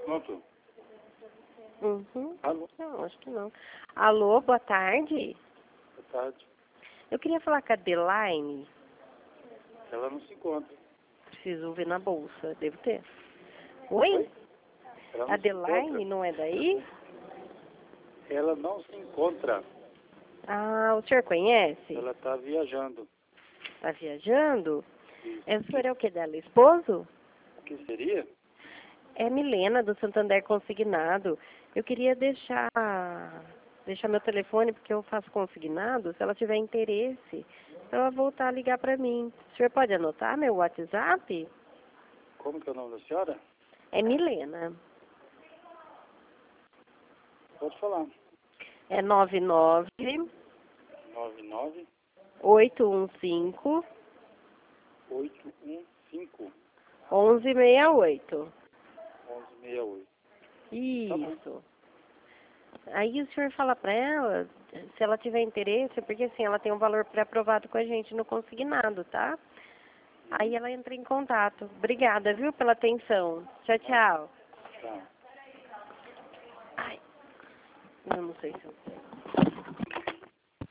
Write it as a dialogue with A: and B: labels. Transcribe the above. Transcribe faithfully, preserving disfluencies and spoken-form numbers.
A: Pronto.
B: Uhum.
A: Alô?
B: Não, acho que não. Alô, boa tarde.
A: Boa tarde.
B: Eu queria falar com a Adelaine.
A: Ela não se encontra.
B: Preciso ver na bolsa. Devo ter. Oi?
A: Oi? Ela não se
B: Adelaine
A: encontra.
B: não é daí?
A: Ela não se encontra.
B: Ah, o senhor conhece?
A: Ela está viajando.
B: Tá viajando?
A: Isso.
B: É, o senhor é o que dela? Esposo?
A: O que seria?
B: É Milena, do Santander Consignado. Eu queria deixar, deixar meu telefone, porque eu faço consignado. Se ela tiver interesse, ela voltar a ligar para mim. O senhor pode anotar meu WhatsApp?
A: Como que é o nome da senhora?
B: É Milena.
A: Pode falar.
B: É nove nove
A: nove nove
B: oito um cinco
A: oito um cinco
B: um um seis oito.
A: um um seis oito.
B: Isso. Aí o senhor fala para ela, se ela tiver interesse, porque assim, ela tem um valor pré-aprovado com a gente no consignado, tá? Aí ela entra em contato. Obrigada, viu, pela atenção. Tchau, tchau.
A: Tá.
B: Ai, eu não sei se eu sei.